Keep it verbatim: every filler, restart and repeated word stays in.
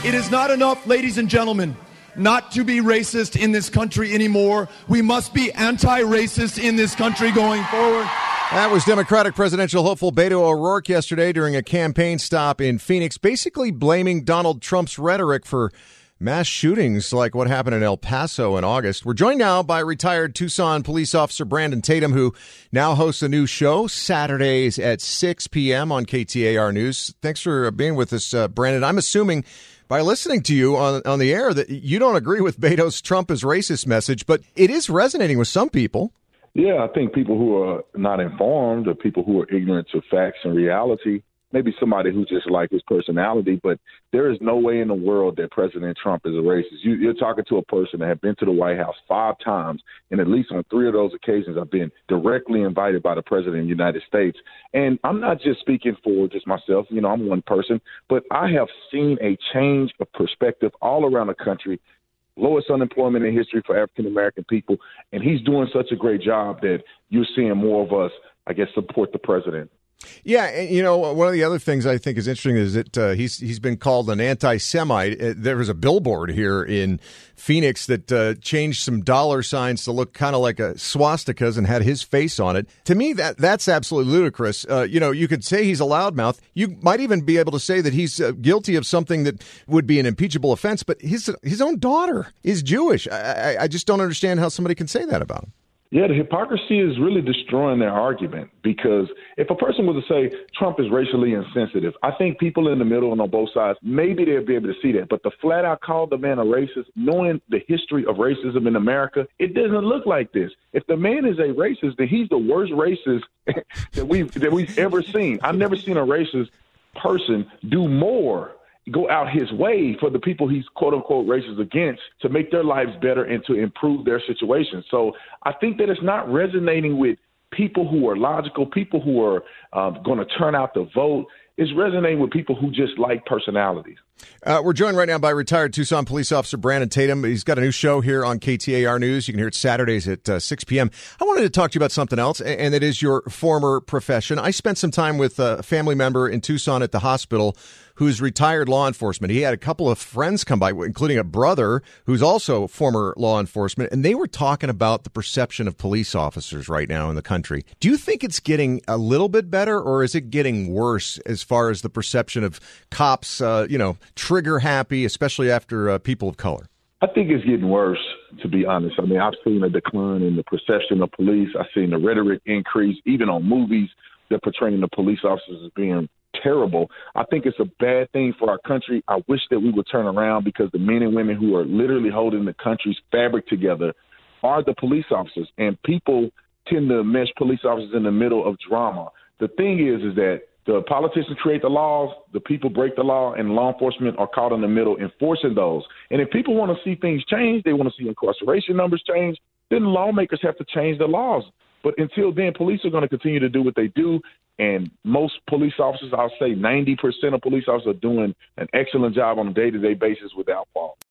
It is not enough, ladies and gentlemen, not to be racist in this country anymore. We must be anti-racist in this country going forward. That was Democratic presidential hopeful Beto O'Rourke yesterday during a campaign stop in Phoenix, basically blaming Donald Trump's rhetoric for mass shootings like what happened in El Paso in August. We're joined now by retired Tucson police officer Brandon Tatum, who now hosts a new show Saturdays at six p.m. on K T A R News. Thanks for being with us, uh, Brandon. I'm assuming by listening to you on, on the air that you don't agree with Beto's Trump is racist message, but it is resonating with some people. Yeah, I think people who are not informed or people who are ignorant to facts and reality, maybe somebody who just like his personality, but there is no way in the world that President Trump is a racist. You, you're talking to a person that had been to the White House five times, and at least on three of those occasions I've been directly invited by the President of the United States. And I'm not just speaking for just myself, you know, I'm one person, but I have seen a change of perspective all around the country. Lowest unemployment in history for African-American people, and he's doing such a great job that you're seeing more of us, I guess, support the president. Yeah, and, you know, one of the other things I think is interesting is that uh, he's he's been called an anti-Semite. Uh, there was a billboard here in Phoenix that uh, changed some dollar signs to look kind of like a swastikas and had his face on it. To me, that that's absolutely ludicrous. Uh, you know, you could say he's a loudmouth. You might even be able to say that he's uh, guilty of something that would be an impeachable offense. But his his own daughter is Jewish. I, I, I just don't understand how somebody can say that about him. Yeah, the hypocrisy is really destroying their argument, because if a person was to say Trump is racially insensitive, I think people in the middle and on both sides, maybe they'll be able to see that. But to flat out call the man a racist, knowing the history of racism in America, it doesn't look like this. If the man is a racist, then he's the worst racist that we've that we've ever seen. I've never seen a racist person do more, go out his way for the people he's quote unquote racist against to make their lives better and to improve their situation. So I think that it's not resonating with people who are logical, people who are um, going to turn out to vote. It's resonating with people who just like personalities. Uh, we're joined right now by retired Tucson police officer Brandon Tatum. He's got a new show here on K T A R News. You can hear it Saturdays at uh, six p.m. I wanted to talk to you about something else, and that is your former profession. I spent some time with a family member in Tucson at the hospital who's retired law enforcement. He had a couple of friends come by, including a brother who's also former law enforcement, and they were talking about the perception of police officers right now in the country. Do you think it's getting a little bit better, or is it getting worse as far as the perception of cops, uh, you know, trigger happy, especially after uh, people of color? I think it's getting worse, to be honest. I mean, I've seen a decline in the perception of police. I've seen the rhetoric increase, even on movies. They're portraying the police officers as being terrible. I think it's a bad thing for our country. I wish that we would turn around, because the men and women who are literally holding the country's fabric together are the police officers. And people tend to mesh police officers in the middle of drama. The thing is, is that the politicians create the laws, the people break the law, and law enforcement are caught in the middle enforcing those. And if people want to see things change, they want to see incarceration numbers change, then lawmakers have to change the laws. But until then, police are going to continue to do what they do. And most police officers, I'll say ninety percent of police officers are doing an excellent job on a day-to-day basis without fault.